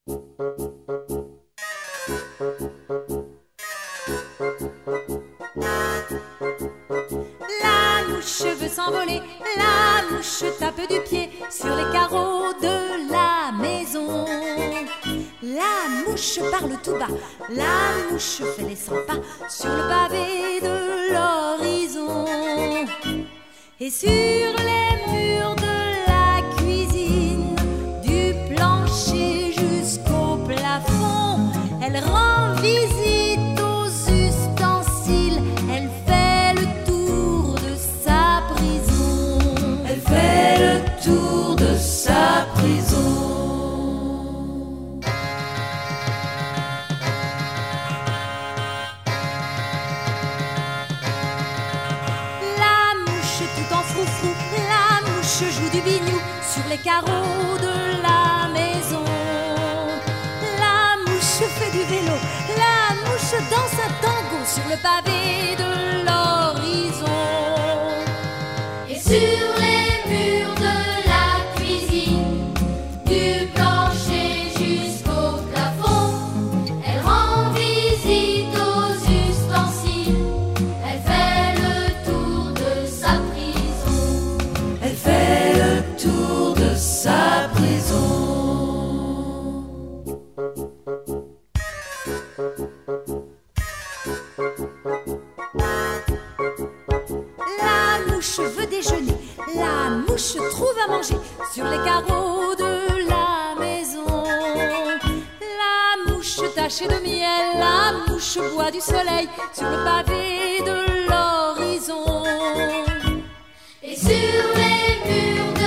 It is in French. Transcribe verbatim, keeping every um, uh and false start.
La mouche veut s'envoler, la mouche tape du pied sur les carreaux de la maison. La mouche parle tout bas, la mouche fait les cent pas sur le pavé de l'horizon. Et sur les murs de la cuisine, du plancher jusqu'au plafond, elle rend visite aux ustensiles, elle fait le tour de sa prison. Elle fait le tour de sa prison. La mouche joue du biniou sur les carreaux de la maison. La mouche fait du vélo, la mouche danse un tango sur le pavé de l'horizon. Et sur les murs de la cuisine, du plancher jusqu'au plafond, elle rend visite aux ustensiles, elle fait le tour de sa prison. Elle fait le tour de sa prison. La mouche veut déjeuner, la mouche trouve à manger sur les carreaux de la maison. La mouche tachée de miel, la mouche boit du soleil sur le pavé de l'horizon. Et sur les murs